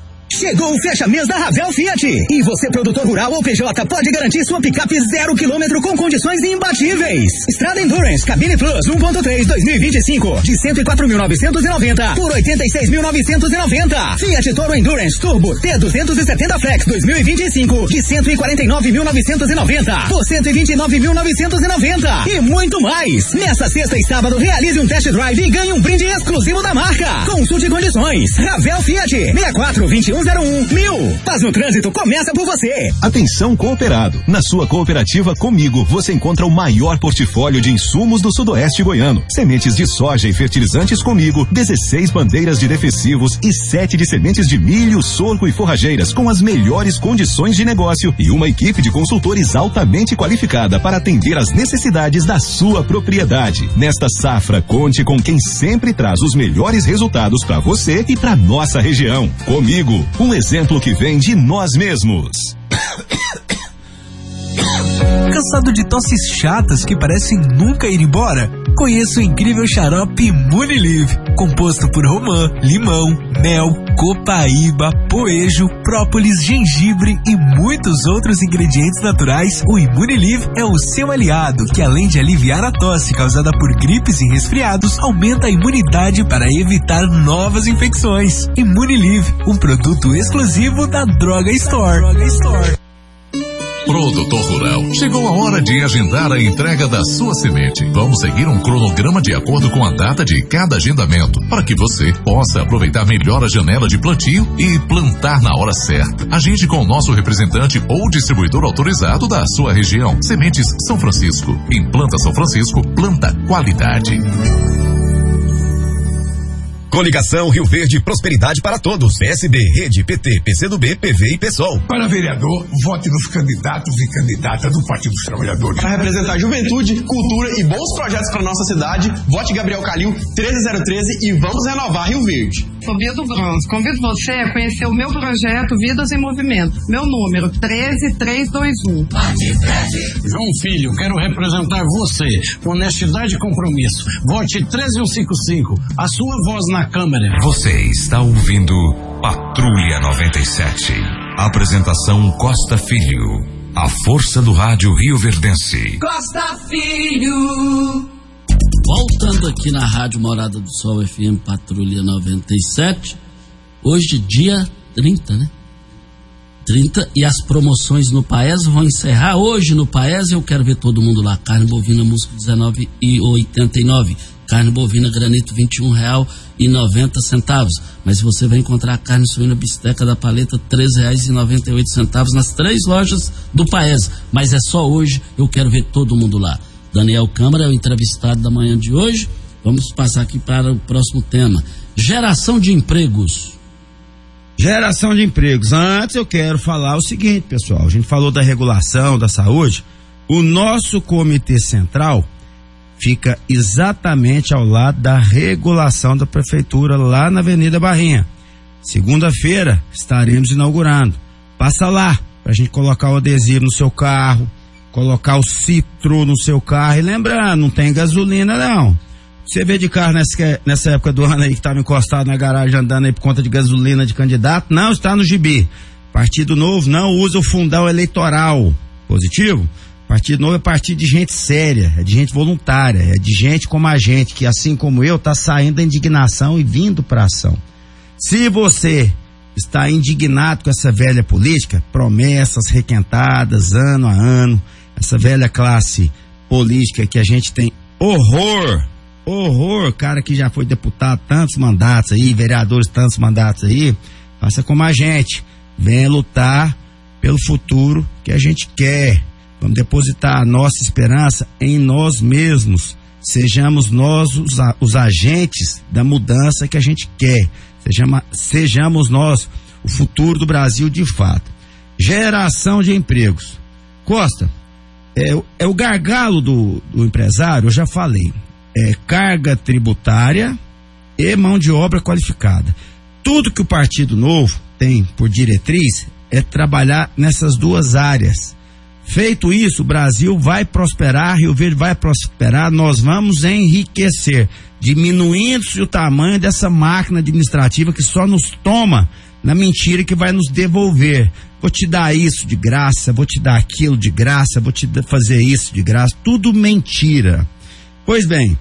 Chegou o fecha-mês da Ravel Fiat. E você, produtor rural ou PJ, pode garantir sua picape 0 km com condições imbatíveis. Strada Endurance Cabine Plus 1.3 2025 de 104.990 por 86.990. Fiat Toro Endurance Turbo T270 Flex 2025 de 149.990 por 129.990 e muito mais. Nessa sexta e sábado, realize um test drive e ganhe um brinde exclusivo da marca. Consulte condições. Ravel Fiat 64-2101-1000. Paz no trânsito começa por você. Atenção cooperado. Na sua cooperativa Comigo, você encontra o maior portfólio de insumos do sudoeste goiano. Sementes de soja e fertilizantes Comigo, 16 bandeiras de defensivos e 7 de sementes de milho, sorgo e forrageiras com as melhores condições de negócio e uma equipe de consultores altamente qualificada para atender às necessidades da sua propriedade. Nesta safra, conte com quem sempre traz os melhores resultados para você e para nossa região. Comigo, um exemplo que vem de nós mesmos. Cansado de tosses chatas que parecem nunca ir embora? Conheça o incrível xarope Imunilive, composto por romã, limão, mel, copaíba, poejo, própolis, gengibre e muitos outros ingredientes naturais. O Imunilive é o seu aliado, que além de aliviar a tosse causada por gripes e resfriados, aumenta a imunidade para evitar novas infecções. Imunilive, um produto exclusivo da Droga Store. Produtor Rural, chegou a hora de agendar a entrega da sua semente. Vamos seguir um cronograma de acordo com a data de cada agendamento, para que você possa aproveitar melhor a janela de plantio e plantar na hora certa. Agende com o nosso representante ou distribuidor autorizado da sua região. Sementes São Francisco. Em Planta São Francisco, planta qualidade. Coligação Rio Verde, prosperidade para todos. PSB, Rede, PT, PCdoB, PV e PSOL. Para vereador, vote nos candidatos e candidatas do Partido dos Trabalhadores. Para representar juventude, cultura e bons projetos para nossa cidade, vote Gabriel Calil, 13013 e vamos renovar Rio Verde. Sou Bia do Bronze. Convido você a conhecer o meu projeto Vidas em Movimento. Meu número, 13321. João Filho, quero representar você. Honestidade e compromisso. Vote 13155. A sua voz na Câmara. Você está ouvindo Patrulha 97. Apresentação Costa Filho. A força do rádio rioverdense. Costa Filho. Voltando aqui na Rádio Morada do Sol FM Patrulha 97. Hoje, dia 30, né? 30, e as promoções no Paes vão encerrar hoje no Paes. Eu quero ver todo mundo lá. Carne bovina músculo R$19,89. Carne bovina granito R$21,90. Mas você vai encontrar a carne suína bisteca da paleta R$3,98 nas 3 lojas do Paes. Mas é só hoje, eu quero ver todo mundo lá. Daniel Câmara é o entrevistado da manhã de hoje. Vamos passar aqui para o próximo tema. Geração de empregos. Geração de empregos. Antes eu quero falar o seguinte, pessoal. A gente falou da regulação, da saúde. O nosso comitê central fica exatamente ao lado da regulação da prefeitura, lá na Avenida Barrinha. Segunda-feira estaremos inaugurando. Passa lá, pra gente colocar o adesivo no seu carro, colocar o citro no seu carro. E lembrando, não tem gasolina não. Você vê de carro nessa época do ano aí que estava encostado na garagem andando aí por conta de gasolina de candidato, não está no gibi. Partido Novo não usa o fundão eleitoral. Positivo? Partido Novo é partido de gente séria, é de gente voluntária, é de gente como a gente, que assim como eu, está saindo da indignação e vindo para ação. Se você está indignado com essa velha política, promessas requentadas ano a ano, essa velha classe política que a gente tem horror, cara que já foi deputado tantos mandatos aí, vereadores tantos mandatos aí, faça como a gente, venha lutar pelo futuro que a gente quer. Vamos depositar a nossa esperança em nós mesmos. Sejamos nós os agentes da mudança que a gente quer. Sejamos nós o futuro do Brasil de fato. Geração de empregos. Costa, é o gargalo do empresário, eu já falei. É carga tributária e mão de obra qualificada. Tudo que o Partido Novo tem por diretriz é trabalhar nessas duas áreas. Feito isso, o Brasil vai prosperar, Rio Verde vai prosperar, nós vamos enriquecer, diminuindo-se o tamanho dessa máquina administrativa que só nos toma na mentira que vai nos devolver. Vou te dar isso de graça, vou te dar aquilo de graça, vou te fazer isso de graça, tudo mentira. Pois bem,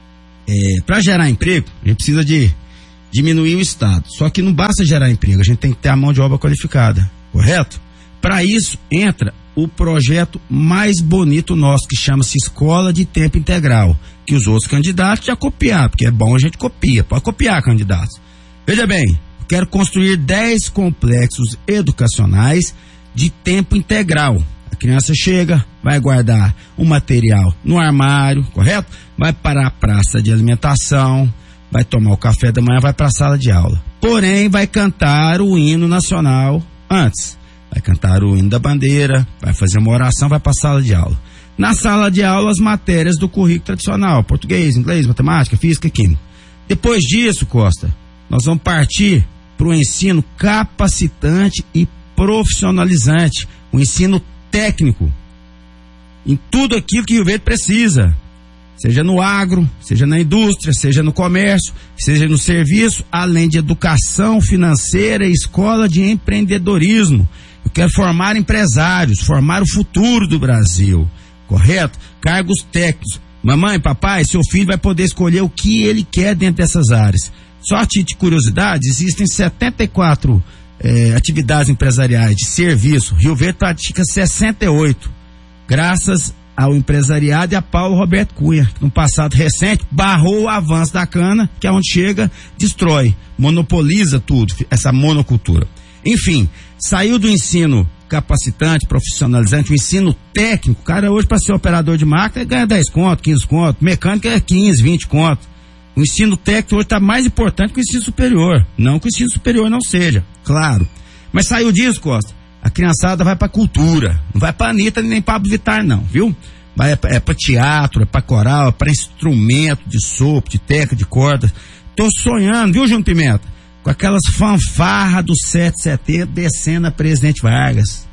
para gerar emprego, a gente precisa de diminuir o Estado. Só que não basta gerar emprego, a gente tem que ter a mão de obra qualificada, correto? Para isso, entra o projeto mais bonito nosso, que chama-se Escola de Tempo Integral, que os outros candidatos já copiaram, porque é bom a gente copia, pode copiar, candidatos. Veja bem, quero construir 10 complexos educacionais de tempo integral. A criança chega, vai guardar o material no armário, correto? Vai para a praça de alimentação, vai tomar o café da manhã, vai para a sala de aula. Porém, vai cantar o hino nacional antes. Vai cantar o hino da bandeira, vai fazer uma oração, vai para a sala de aula. Na sala de aula, as matérias do currículo tradicional, português, inglês, matemática, física e química. Depois disso, Costa, nós vamos partir para o ensino capacitante e profissionalizante, o ensino técnico, em tudo aquilo que Rio Verde precisa, seja no agro, seja na indústria, seja no comércio, seja no serviço, além de educação financeira e escola de empreendedorismo. Eu quero formar empresários, formar o futuro do Brasil, correto? Cargos técnicos. Mamãe, papai, seu filho vai poder escolher o que ele quer dentro dessas áreas. Só a título de curiosidade, existem 74 atividades empresariais de serviço. Rio Verde pratica 68, graças ao empresariado e a Paulo Roberto Cunha, que no passado recente barrou o avanço da cana, que é onde chega, destrói, monopoliza tudo, essa monocultura. Enfim, saiu do ensino capacitante, profissionalizante, o ensino técnico. O cara hoje, para ser operador de máquina, ganha 10 conto, 15 conto, mecânica é 15, 20 conto. O ensino técnico hoje está mais importante que o ensino superior. Não que o ensino superior não seja, claro. Mas saiu disso, Costa. A criançada vai para cultura. Não vai para Anitta nem Pablo Vittar, não, viu? É para teatro, é para coral, é para instrumento de sopro, de teca, de corda. Tô sonhando, viu, Júnior Pimenta? Com aquelas fanfarras do 7 de setembro descendo a Presidente Vargas.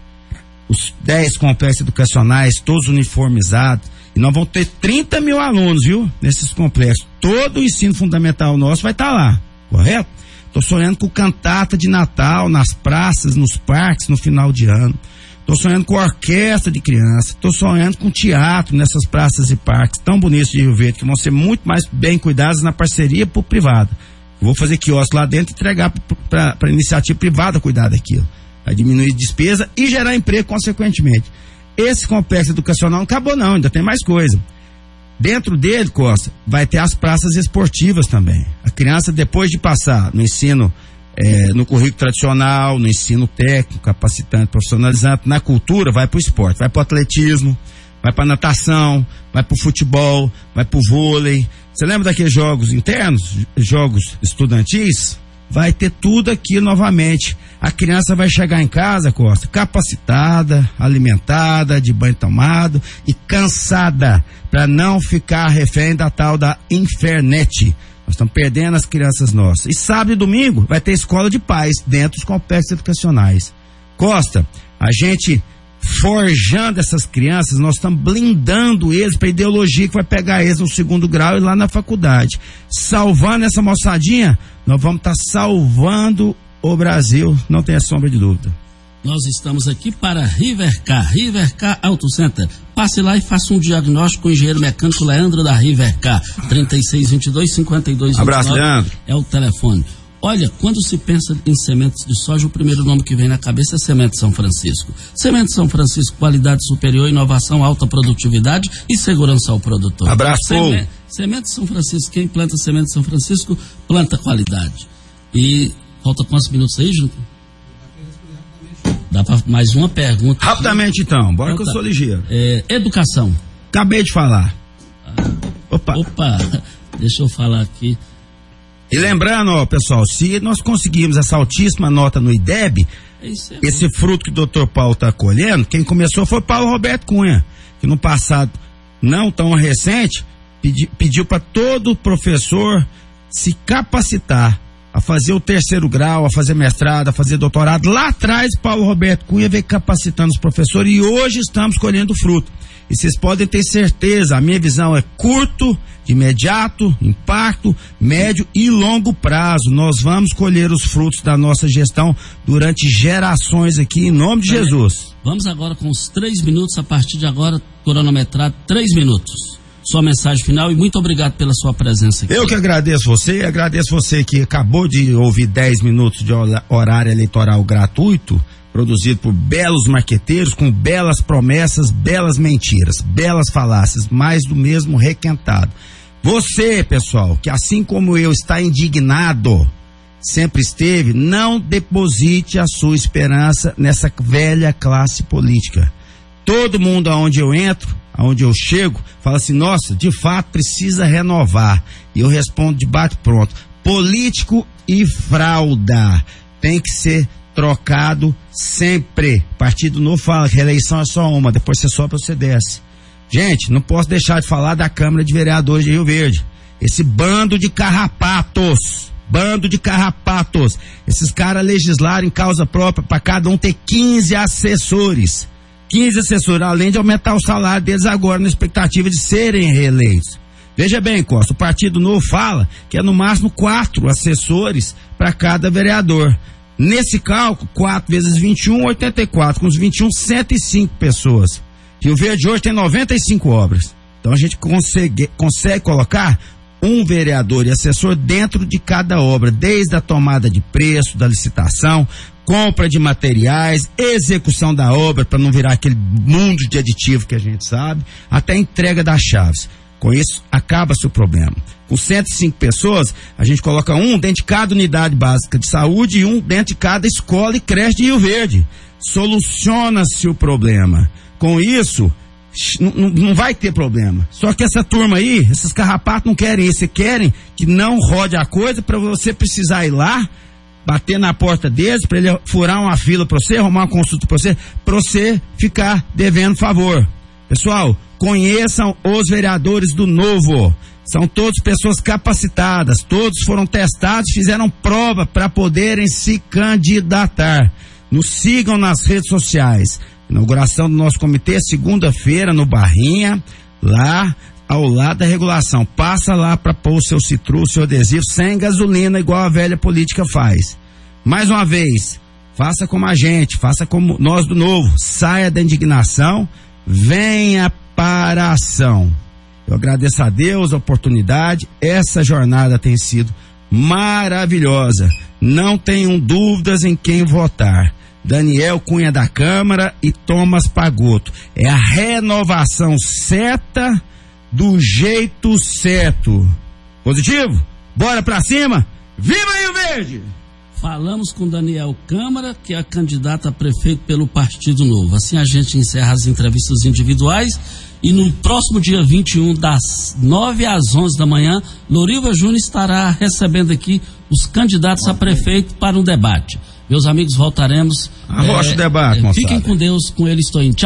Os 10 complexos educacionais, todos uniformizados. E nós vamos ter 30 mil alunos, viu? Nesses complexos. Todo o ensino fundamental nosso vai estar lá, correto? Estou sonhando com cantata de Natal nas praças, nos parques, no final de ano. Estou sonhando com orquestra de crianças. Estou sonhando com teatro nessas praças e parques tão bonitos de Rio Verde, que vão ser muito mais bem cuidados na parceria por privada. Vou fazer quiosque lá dentro e entregar para a iniciativa privada cuidar daquilo. Vai diminuir despesa e gerar emprego consequentemente. Esse complexo educacional não acabou não, ainda tem mais coisa. Dentro dele, Costa, vai ter as praças esportivas também. A criança, depois de passar no ensino, no currículo tradicional, no ensino técnico, capacitante, profissionalizante, na cultura, vai para o esporte, vai para o atletismo, vai para a natação, vai para o futebol, vai para o vôlei. Você lembra daqueles jogos internos, jogos estudantis? Vai ter tudo aqui novamente. A criança vai chegar em casa, Costa, capacitada, alimentada, de banho tomado e cansada, para não ficar refém da tal da internet. Nós estamos perdendo as crianças nossas. E sábado e domingo vai ter escola de paz dentro dos complexos educacionais. Costa, a gente forjando essas crianças, nós estamos blindando eles para a ideologia que vai pegar eles no segundo grau e lá na faculdade. Salvando essa moçadinha, nós vamos estar salvando o Brasil, não tenha sombra de dúvida. Nós estamos aqui para Rivercar Auto Center. Passe lá e faça um diagnóstico com o engenheiro mecânico Leandro da Rivercar. 3622-5229. Abraço, Leandro. É o telefone. Olha, quando se pensa em sementes de soja, o primeiro nome que vem na cabeça é Semente São Francisco. Semente São Francisco, qualidade superior, inovação, alta produtividade e segurança ao produtor. Abraço, Semente São Francisco, quem planta Semente São Francisco, planta qualidade. E falta quantos minutos aí, Junto? Dá para mais uma pergunta. Rapidamente então, bora que eu sou ligeiro. Educação. Acabei de falar. Opa, deixa eu falar aqui. E lembrando, ó, pessoal, se nós conseguirmos essa altíssima nota no IDEB, esse fruto que o Dr. Paulo está colhendo, quem começou foi o Paulo Roberto Cunha, que no passado, não tão recente, pediu para todo professor se capacitar a fazer o 3º grau, a fazer mestrado, a fazer doutorado. Lá atrás, Paulo Roberto Cunha veio capacitando os professores e hoje estamos colhendo fruto. E vocês podem ter certeza, a minha visão é curto, de imediato, impacto, médio e longo prazo. Nós vamos colher os frutos da nossa gestão durante gerações aqui, em nome de Jesus. Vamos agora com os 3 minutos, a partir de agora, cronometrado 3 minutos. Sua mensagem final e muito obrigado pela sua presença aqui. Eu que agradeço você que acabou de ouvir 10 minutos de horário eleitoral gratuito, produzido por belos marqueteiros, com belas promessas, belas mentiras, belas falácias, mais do mesmo requentado. Você, pessoal, que assim como eu está indignado, sempre esteve, não deposite a sua esperança nessa velha classe política. Todo mundo aonde eu entro, aonde eu chego, fala assim, nossa, de fato precisa renovar. E eu respondo de bate-pronto, político e frauda tem que ser trocado sempre. Partido Novo fala que reeleição é só uma, depois você sobe ou você desce. Gente, não posso deixar de falar da Câmara de Vereadores de Rio Verde. Esse bando de carrapatos, esses caras legislaram em causa própria para cada um ter 15 assessores. 15 assessores, além de aumentar o salário deles agora na expectativa de serem reeleitos. Veja bem, Costa, o Partido Novo fala que é no máximo 4 assessores para cada vereador. Nesse cálculo, 4 vezes 21, 84. Com os 21, 105 pessoas. Rio Verde hoje tem 95 obras. Então a gente consegue colocar um vereador e assessor dentro de cada obra, desde a tomada de preço, da licitação, compra de materiais, execução da obra, para não virar aquele mundo de aditivo que a gente sabe, até a entrega das chaves. Com isso, acaba-se o problema. Com 105 pessoas, a gente coloca um dentro de cada unidade básica de saúde e um dentro de cada escola e creche de Rio Verde. Soluciona-se o problema. Com isso, não vai ter problema. Só que essa turma aí, esses carrapatos não querem isso, querem que não rode a coisa para você precisar ir lá, bater na porta deles, para ele furar uma fila para você, arrumar uma consulta para você ficar devendo favor. Pessoal, conheçam os vereadores do Novo. São todos pessoas capacitadas, todos foram testados, fizeram prova para poderem se candidatar. Nos sigam nas redes sociais. Inauguração do nosso comitê, segunda-feira, no Barrinha, lá ao lado da regulação. Passa lá para pôr o seu citru, o seu adesivo, sem gasolina, igual a velha política faz. Mais uma vez, faça como a gente, faça como nós do Novo. Saia da indignação, venha para a ação. Eu agradeço a Deus a oportunidade, essa jornada tem sido maravilhosa. Não tenham dúvidas em quem votar. Daniel Cunha da Câmara e Thomas Pagotto. É a renovação certa do jeito certo. Positivo? Bora pra cima? Viva Rio Verde! Falamos com Daniel Câmara, que é candidato a prefeito pelo Partido Novo. Assim a gente encerra as entrevistas individuais e no próximo dia 21, das 9 às 11 da manhã, Loriva Júnior estará recebendo aqui os candidatos a prefeito para um debate. Meus amigos, voltaremos. Arrocha o debate, moçada. Fiquem com Deus, com ele estou indo. Tchau.